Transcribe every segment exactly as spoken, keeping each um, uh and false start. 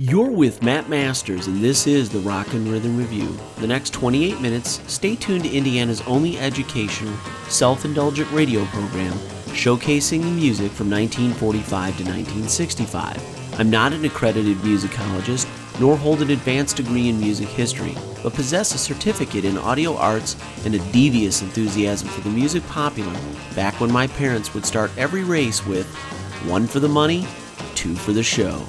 You're with Matt Masters, and this is the Rock and Rhythm Review. For the next twenty-eight minutes, stay tuned to Indiana's only educational, self-indulgent radio program showcasing the music from nineteen forty-five to nineteen sixty-five. I'm not an accredited musicologist, nor hold an advanced degree in music history, but possess a certificate in audio arts and a devious enthusiasm for the music popular back when my parents would start every race with one for the money, two for the show.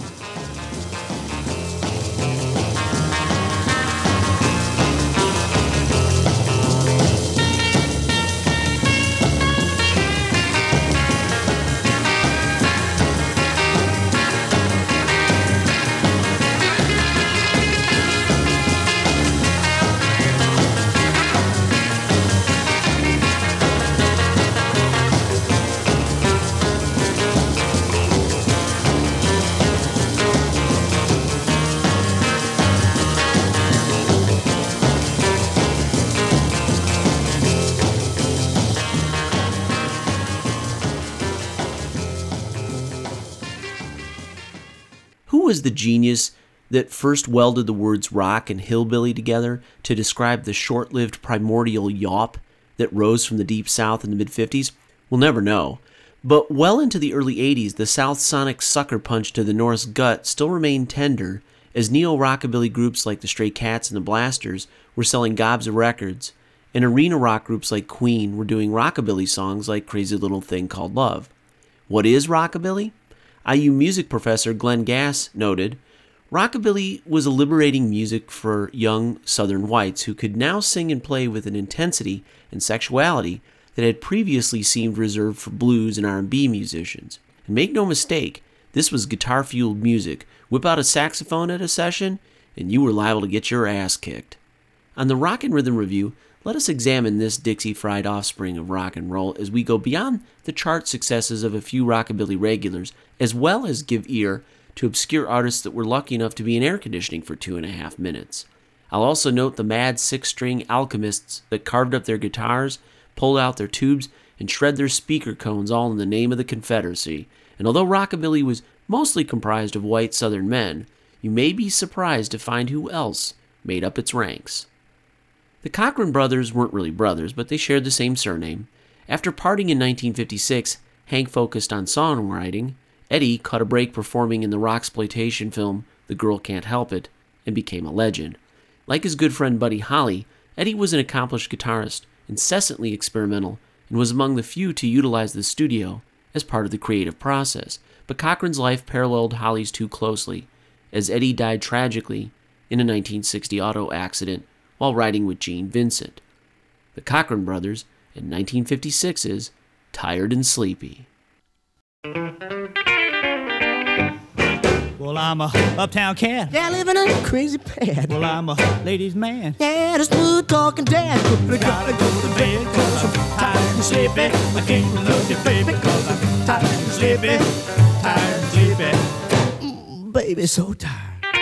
Who was the genius that first welded the words rock and hillbilly together to describe the short-lived primordial yawp that rose from the Deep South in the mid-fifties? We'll never know. But well into the early eighties, the South Sonic sucker punch to the North's gut still remained tender, as neo-rockabilly groups like the Stray Cats and the Blasters were selling gobs of records, and arena rock groups like Queen were doing rockabilly songs like Crazy Little Thing Called Love. What is rockabilly? I U music professor Glenn Gass noted, rockabilly was a liberating music for young Southern whites who could now sing and play with an intensity and sexuality that had previously seemed reserved for blues and R and B musicians. And make no mistake, this was guitar-fueled music. Whip out a saxophone at a session, and you were liable to get your ass kicked. On the Rock and Rhythm Review, let us examine this Dixie-fried offspring of rock and roll as we go beyond the chart successes of a few rockabilly regulars, as well as give ear to obscure artists that were lucky enough to be in air conditioning for two and a half minutes. I'll also note the mad six-string alchemists that carved up their guitars, pulled out their tubes, and shred their speaker cones all in the name of the Confederacy. And although rockabilly was mostly comprised of white Southern men, you may be surprised to find who else made up its ranks. The Cochran brothers weren't really brothers, but they shared the same surname. After parting in nineteen fifty-six, Hank focused on songwriting. Eddie caught a break performing in the rocksploitation film The Girl Can't Help It and became a legend. Like his good friend Buddy Holly, Eddie was an accomplished guitarist, incessantly experimental, and was among the few to utilize the studio as part of the creative process. But Cochran's life paralleled Holly's too closely, as Eddie died tragically in a nineteen sixty auto accident while riding with Gene Vincent. The Cochran brothers in nineteen fifty-six's Tired and Sleepy. Well, I'm a uptown cat. Yeah, living in a crazy pad. Well, I'm a ladies' man. Yeah, the smooth talking dad. But I gotta go to bed cause I'm tired and sleepy. I can't love you, baby, cause I'm tired and sleepy. Tired and sleepy. Mm, baby, so tired.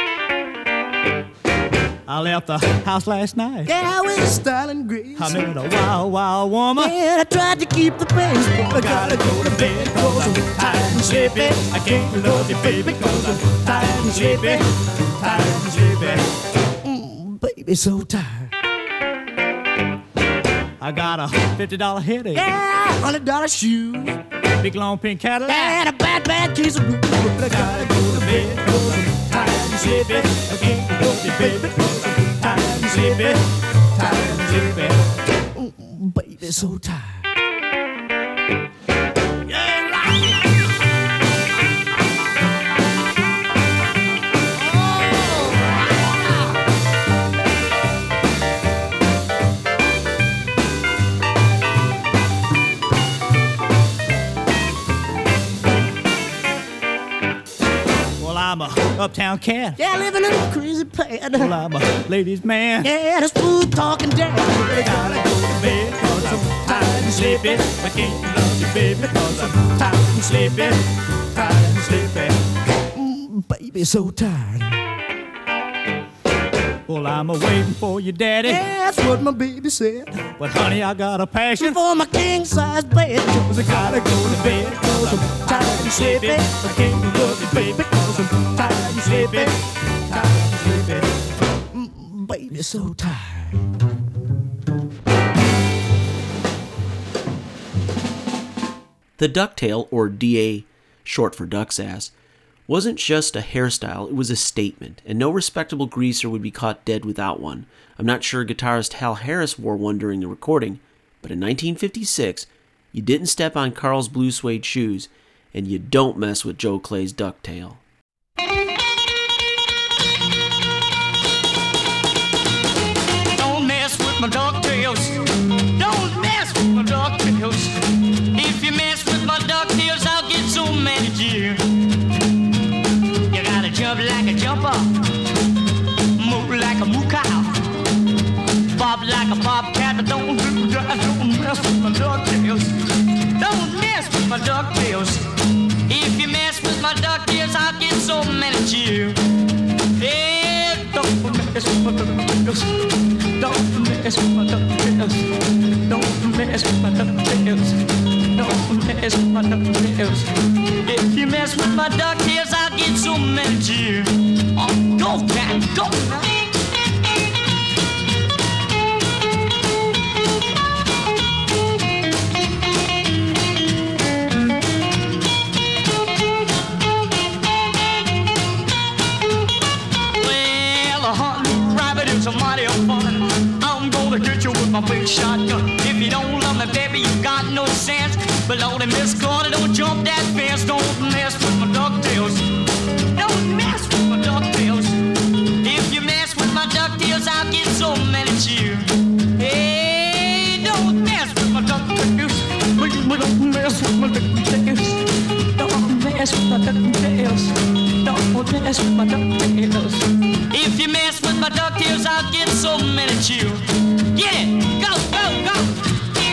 I left the house last night. Yeah, with style and grace. I met a wild, wild woman. Yeah, I tried to keep the pace. But I gotta go to bed cause I'm tired and sleepy. I can't love you, baby, cause I'm tired and sleepy. Tired and sleepy. Mm, baby, so tired. I got a fifty dollar headache. Yeah, hundred dollar shoes. Big long pink Cadillac. And a bad, bad case of blues. But I gotta go to bed cause I'm tired and sleepy. I can't love you, baby, cause I'm tired and sleepy. Tired and sleepy. Mm, baby, so tired. I'm a uptown cat. Yeah, living in a crazy pad. Well, I'm a ladies' man. Yeah, the smooth talking dad. But I gotta go to bed cause I'm tired and sleepy. I can't love you, baby, cause I'm tired and sleepy. Tired and sleepy. Mm, baby, so tired. Well, I'm a waiting for you, daddy. Yeah, that's what my baby said. But honey, I got a passion for my king-size bed. Cause I gotta go to bed cause I'm tired and sleepy. I can't love you, baby, cause cause I'm tired and sleepy, tired and sleepy. Baby, so tired. The ducktail, or D A, short for duck's ass, wasn't just a hairstyle, it was a statement, and no respectable greaser would be caught dead without one. I'm not sure guitarist Hal Harris wore one during the recording, but in nineteen fifty-six, you didn't step on Carl's blue suede shoes, and you don't mess with Joe Clay's ducktail. Don't mess with my ducktails. Don't mess with my ducktails. If you mess with my ducktails, I'll get so mad at you. You gotta jump like a jumper, move like a moo cow, bob like a bobcat, but don't do that. Don't mess with my ducktails. Don't mess with my ducktails. If you mess with my ducktails, I'll get so mad at you. Yeah, don't mess with my ducktails. Don't mess with my ducktails. Don't mess with my ducktails. Don't mess with my ducktails. If you mess with my ducktails, I'll get so mad at you. Oh, go, cat, go. It's a mighty fun. I'm gonna get you with my big shotgun. If you don't love me, baby, you got no sense. But Lord, Miss Carter, don't jump that fence. Don't mess with my ducktails. Don't mess with my ducktails. If you mess with my ducktails, I'll get so mad at you. Hey, don't mess with my ducktails. Please, don't mess with my ducktails. Don't mess with my ducktails. Don't mess with my ducktails. If you mess with my ducktails, I'll get so mad at you. Get it! Go, go, go!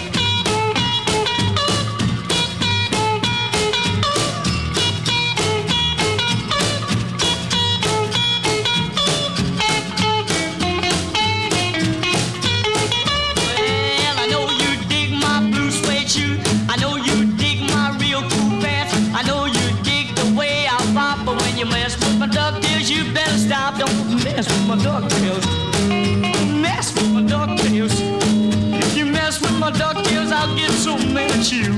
Well, I know you dig my blue suede shoe. I know you dig my real cool pants. I know you dig the way I pop, but when you mess with my ducktails, you better stop. Don't mess with my ducktails. Mess with my ducktails. If you mess with my ducktails, I'll get so mad at you.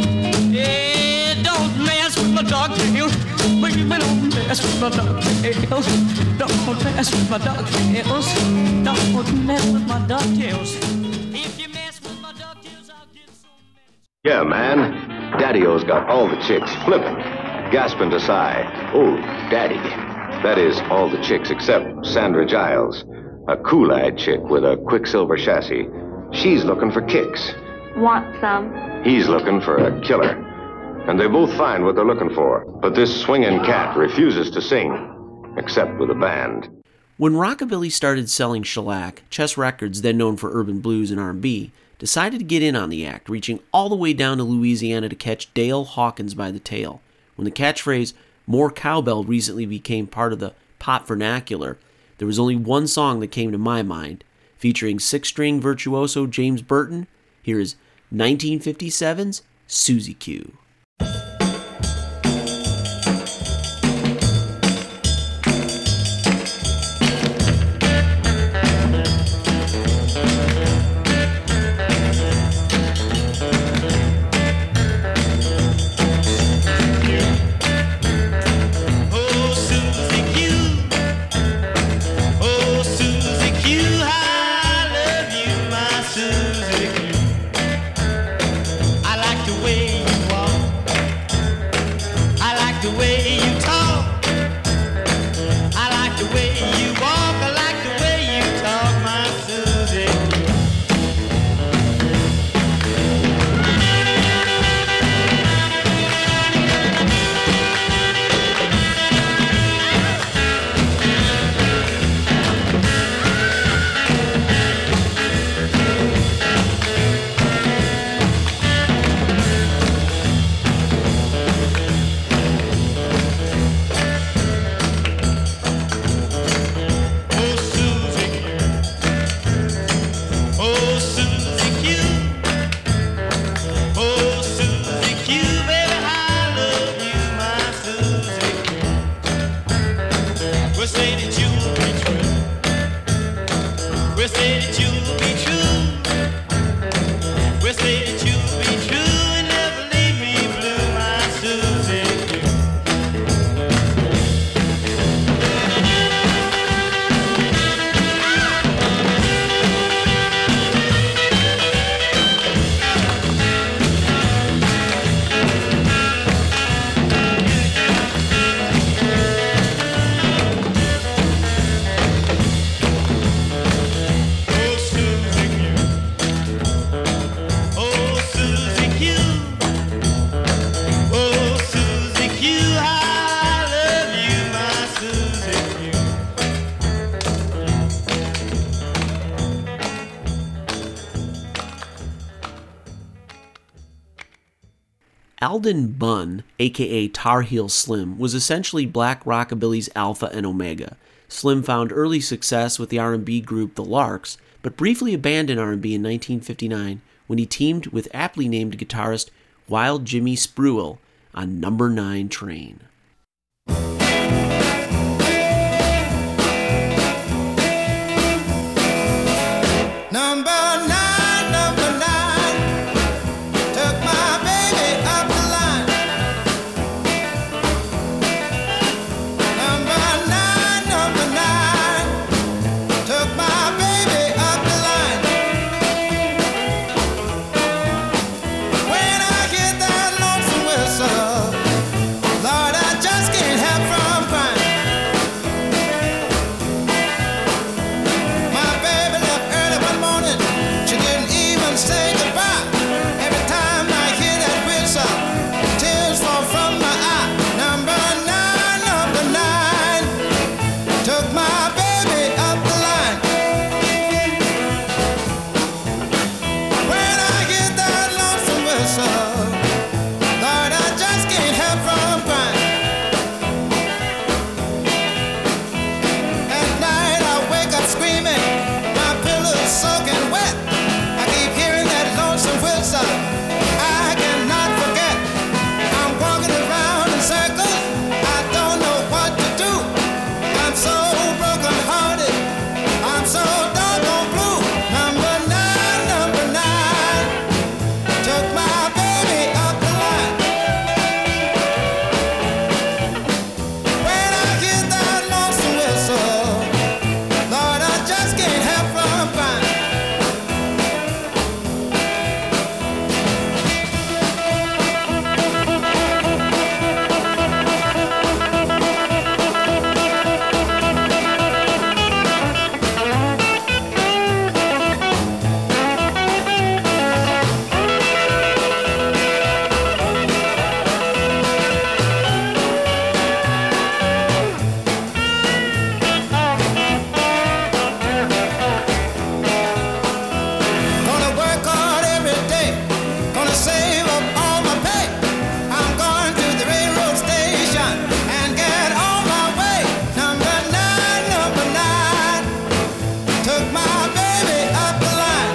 Yeah, don't mess with my ducktails. Baby, don't mess with my ducktails. Don't mess with my ducktails. Don't mess with my ducktails. If you mess with my ducktails, I'll get so mad at you. Yeah, man. Daddy-O's got all the chicks flipping, gasping to sigh. Oh, Daddy. That is, all the chicks except Sandra Giles, a cool-eyed chick with a Quicksilver chassis. She's looking for kicks. Want some? He's looking for a killer. And they both find what they're looking for. But this swinging cat refuses to sing, except with a band. When rockabilly started selling shellac, Chess Records, then known for urban blues and R and B, decided to get in on the act, reaching all the way down to Louisiana to catch Dale Hawkins by the tail. When the catchphrase, "More cowbell," recently became part of the pop vernacular, there was only one song that came to my mind. Featuring six-string virtuoso James Burton, here is nineteen fifty-seven's Susie Q. I like the way you walk. that you'll be true. We'll say that you'll be true. We'll say that you'll be true and never leave me blue, my Susie. Alden Bunn, aka Tar Heel Slim, was essentially black rockabilly's alpha and omega. Slim found early success with the R and B group The Larks, but briefly abandoned R and B in nineteen fifty-nine when he teamed with aptly named guitarist Wild Jimmy Spruill on Number nine Train. Number nine, number nine, took my baby up the line. Number nine, number nine, took my baby up the line. When I get that lonesome whistle, Lord, I just can't help from crying. My baby left early one morning, she didn't even say goodbye. Every time I hear that whistle, tears fall from my eye. Number nine, number nine, took my baby up the line. When I get that lonesome whistle, Lord, I just can't help from crying. At night I wake up screaming, my pillow's soaking wet. I keep hearing that lonesome whistle, I cannot forget. I'm walking around in circles, I don't know what to do. I'm so broken hearted, I'm so doggone blue. Number nine, number nine, took my baby up the line. When I hear that lonesome whistle, Lord, I just can't help from crying. Gonna work hard every day, gonna save up all my pay. I'm going to the railroad station and get on my way. Number nine, number nine, took my baby up the line.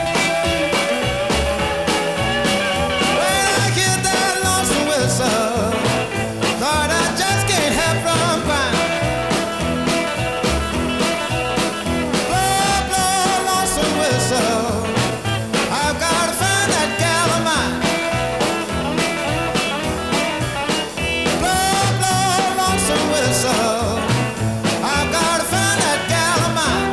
When I hear that lonesome whistle, Lord, I just can't help from crying. Blow, blow, lonesome whistle, I've gotta find that gal of mine. Blow, blow, lonesome whistle, I've gotta find that gal of mine.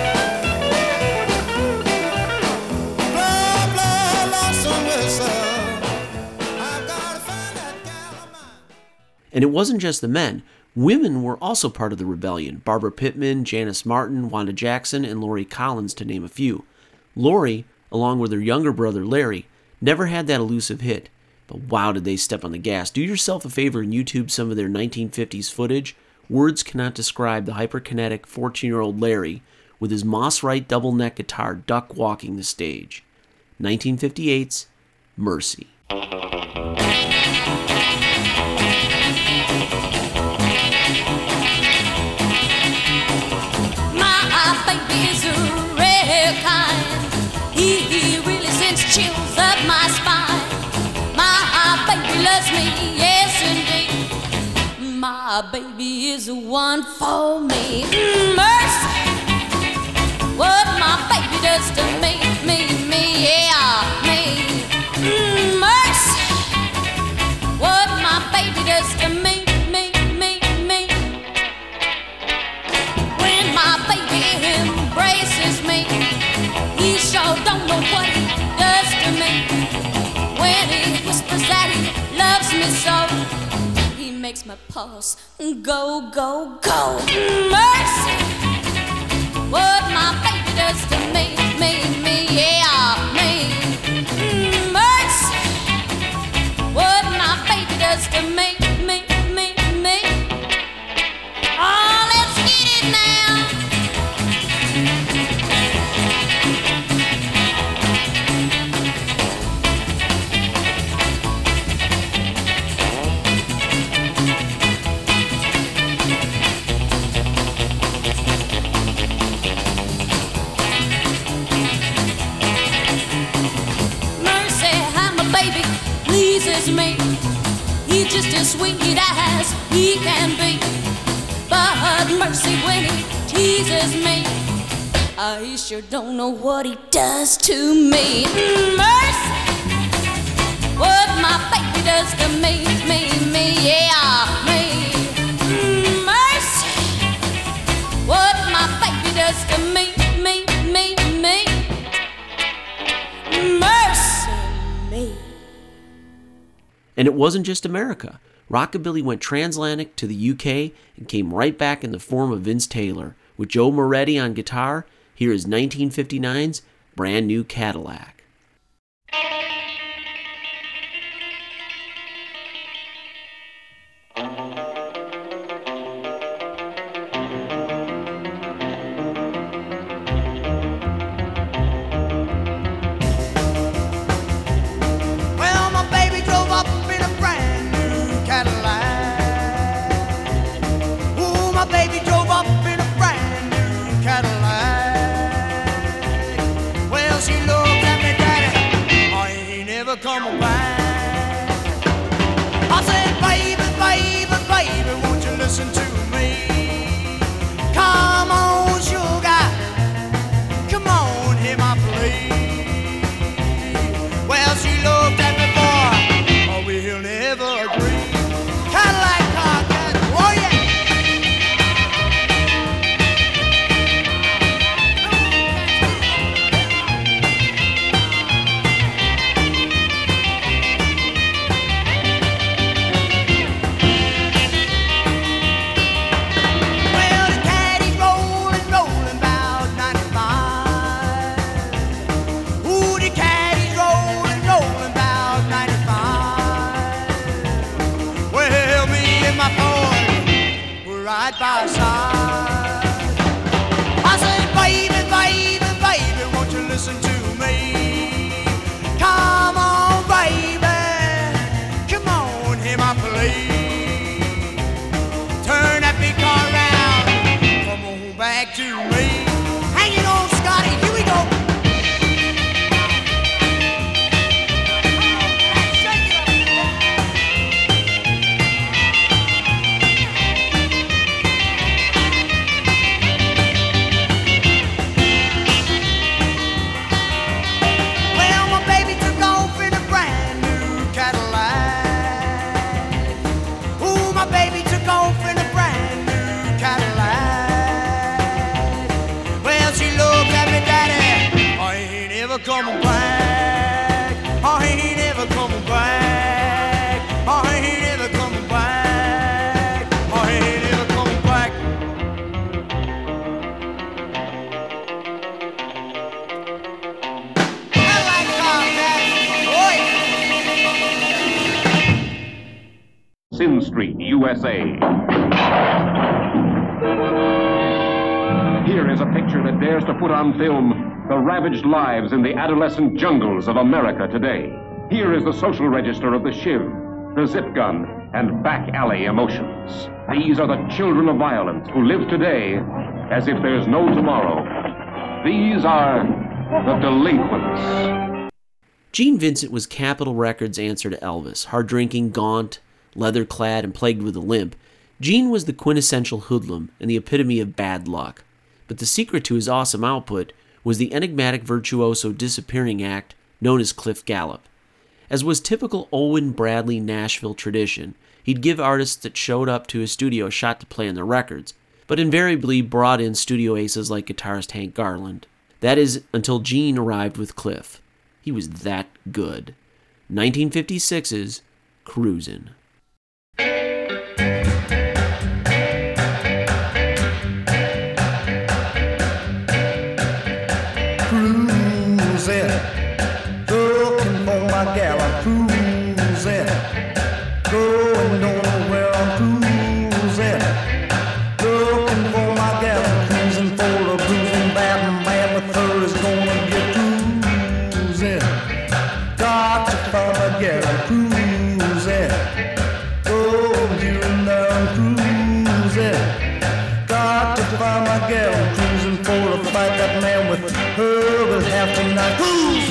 Blow, blow, lonesome whistle, I've gotta find that gal of mine. And it wasn't just the men. Women were also part of the rebellion. Barbara Pittman, Janice Martin, Wanda Jackson, and Lori Collins, to name a few. Lori, along with her younger brother Larry, never had that elusive hit. But wow, did they step on the gas. Do yourself a favor and YouTube some of their nineteen fifties footage. Words cannot describe the hyperkinetic fourteen-year-old Larry with his Moss-Wright double neck guitar duck walking the stage. nineteen fifty-eight's Mercy. My baby's a rare kind. He, he really sends chills up my spine. My baby loves me, yes indeed. My my baby is the one for me. Mm, mercy, what my baby does to me, me, me, yeah, me. Mm, mercy, what my baby does to me, me, me, me. When my baby embraces me, he sure don't know what he does to me. When he whispers that he loves me so, he makes my pulse go, go, go. Mercy, what my baby does to me, me, me, yeah, me. Mercy, what my baby does to me, me, me, me. Oh, let's get it now. Me, he's just as sweet as he can be. But mercy, when he teases me, I sure don't know what he does to me. Mercy, what my baby does to me, me, me, yeah, me. Mercy, what my baby does to me, me, me, me. Mercy me. And it wasn't just America. Rockabilly went transatlantic to the U K and came right back in the form of Vince Taylor. With Joe Moretti on guitar, here is nineteen fifty-nine's Brand New Cadillac. Come back. I said, baby, baby, baby, won't you listen to me? Come on, sugar, come on, hear my plea. Well, she looked at me, boy, oh, we'll never agree. Cadillac car, Cadillac, oh yeah. Right by side. I said, baby, baby, baby, won't you listen to me? Come on, baby, come on, hear my plea. Turn that big car around, come on back to me. Hang it on, Scotty, here we go. Coming back, I ain't ever coming back, I ain't ever coming back, I ain't ever coming back. I like car, oh. Sin Street, U S A. Here is a picture that dares to put on film the ravaged lives in the adolescent jungles of America today. Here is the social register of the Shiv, the zip gun, and back alley emotions. These are the children of violence who live today as if there's no tomorrow. These are the delinquents. Gene Vincent was Capitol Records' answer to Elvis. Hard-drinking, gaunt, leather-clad, and plagued with a limp, Gene was the quintessential hoodlum and the epitome of bad luck, but the secret to his awesome output was the enigmatic virtuoso disappearing act known as Cliff Gallup. As was typical Owen Bradley Nashville tradition, he'd give artists that showed up to his studio a shot to play on their records, but invariably brought in studio aces like guitarist Hank Garland. That is, until Gene arrived with Cliff. He was that good. nineteen fifty-six's Cruisin'. Cruising, looking for my gal, I'm cruising, going nowhere, I'm cruising, looking for my gal, I'm cruising for a bruising bad man with her is gonna get cruising, got to find my gal, I'm cruising, oh here and there, I'm cruising, got to find my gal, I'm cruising for a fight that man with her will have tonight. Cruise!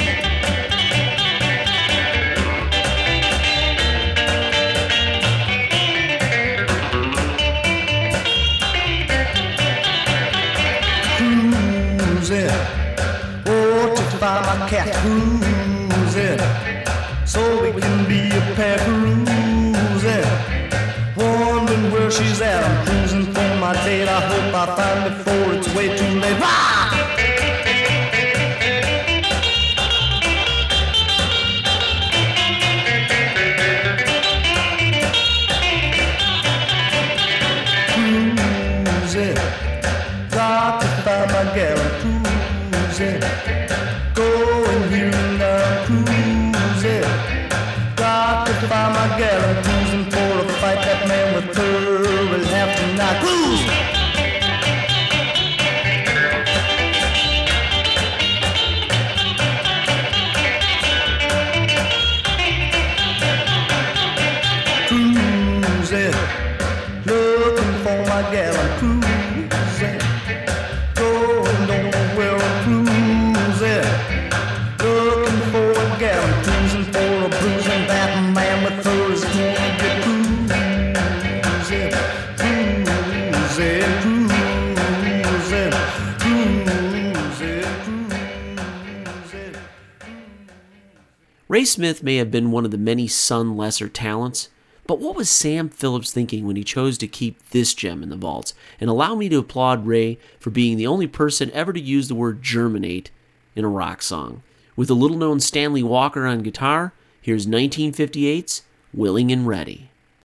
Cruising, oh, to find my cat. Cruising, so we can be a pair. Cruising, wondering where she's at. I'm cruising for my date. I hope I find before it's way too late. Rah! Got to find my gal, I'm cruising, going here and there, I'm cruising. Got to find my gal, I'm cruising for a fight that man with her will have tonight. Cruise! Cruising, looking for my gal, I'm cruising, going nowhere, I'm cruising, looking for a gal, I'm cruising for a bruising that man with her is gonna get cruising, cruising, cruising, cruising, cruising. Ray Smith may have been one of the many Sun lesser talents, but what was Sam Phillips thinking when he chose to keep this gem in the vaults? And allow me to applaud Ray for being the only person ever to use the word germinate in a rock song. With the little-known Stanley Walker on guitar, here's nineteen fifty-eight's Willing and Ready.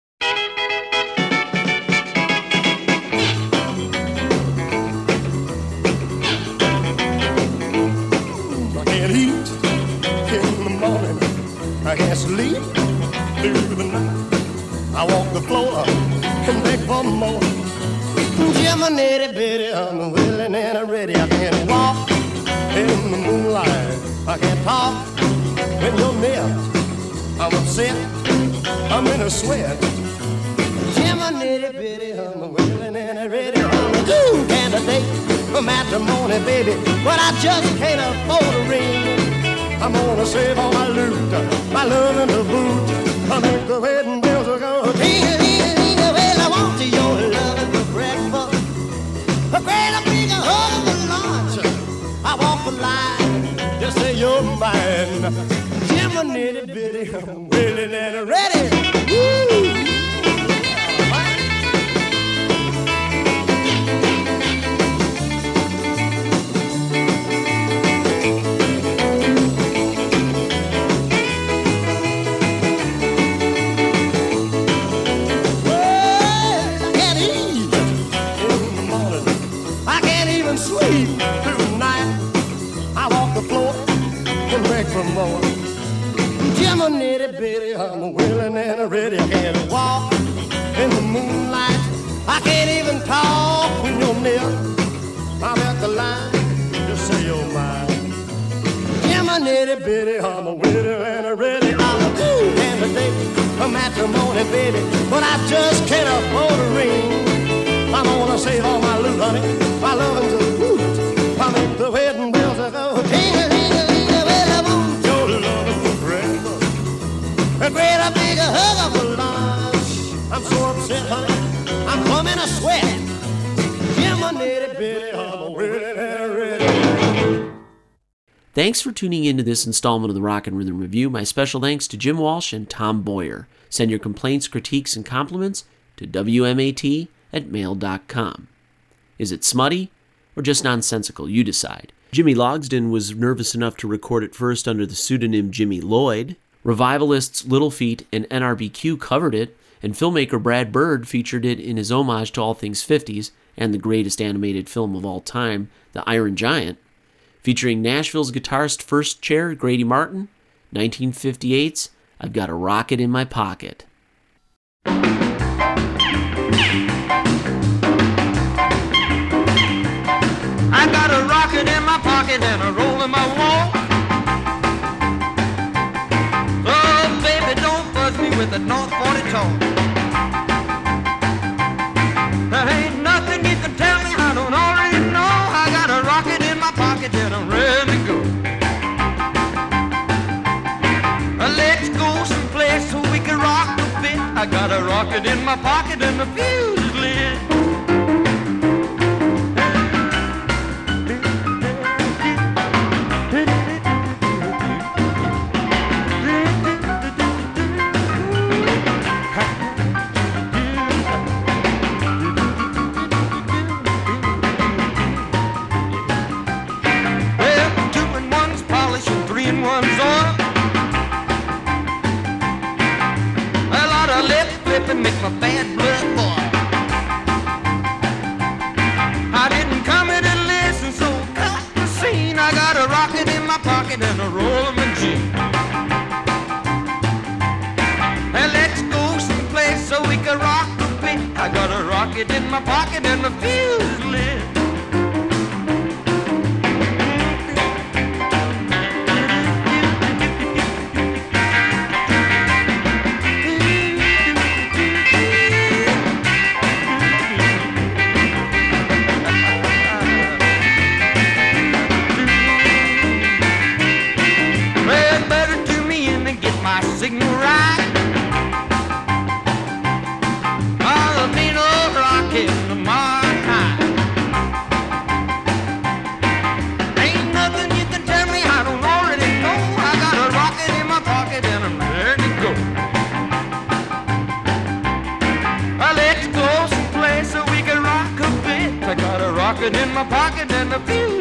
I can't eat in the morning, I can't sleep through the night. I walk the floor and beg for more. Jiminy bitty, I'm willing and I'm ready. I can't walk in the moonlight. I can't talk when you're near. I'm upset, I'm in a sweat. Jiminy bitty, I'm willing and I'm ready. I'm a good candidate for matrimony, baby, but I just can't afford a ring. I'm gonna save all my loot, my love and the boot. I make the wedding bells are gonna ding a ding a ding a. Well, I want your love for breakfast, a great big hug for lunch. I walk the line, just say you're mine. Jiminy bitty, I'm willing and ready. Woo! For more. Jiminy bitty, I'm willing and ready. I can't walk in the moonlight. I can't even talk when you're near. I'm at the line, just say you're mine. Jiminy bitty, I'm willing and ready. I'm a cool candidate for matrimony, baby, but I just can't afford a ring. I'm gonna save all my loot, honey, my loving's a boot. I make the wedding bells go ting-a-ling-a-ling. A great big hug of a lunch. I'm so upset, honey. I'm Billy, I'm willing and ready. Thanks for tuning in to this installment of the Rock and Rhythm Review. My special thanks to Jim Walsh and Tom Boyer. Send your complaints, critiques, and compliments to W M A T at mail dot com. Is it smutty or just nonsensical? You decide. Jimmy Logsdon was nervous enough to record it first under the pseudonym Jimmy Lloyd. Revivalists Little Feat and N R B Q covered it, and filmmaker Brad Bird featured it in his homage to all things fifties and the greatest animated film of all time, The Iron Giant, featuring Nashville's guitarist first chair Grady Martin, nineteen fifty-eight's I've Got a Rocket in My Pocket. I got a rocket in my pocket and a roll in my wall. Oh, baby, don't buzz me with a North forty talk. There ain't nothing you can tell me I don't already know. I got a rocket in my pocket and I'm ready to go. Uh, Let's go someplace so we can rock a bit. I got a rocket in my pocket and the fuse is lit. Make my bad blood boil. I didn't come here to listen, so cut the scene. I got a rocket in my pocket and a roll of my jeans. And let's go someplace so we can rock a bit. I got a rocket in my pocket and the fuse is lit. Signal right. I'll be no rocket in the Mars high. Ain't nothing you can tell me I don't already know. I got a rocket in my pocket and I'm ready to go. Uh, let's go someplace so we can rock a bit. I got a rocket in my pocket and the fuse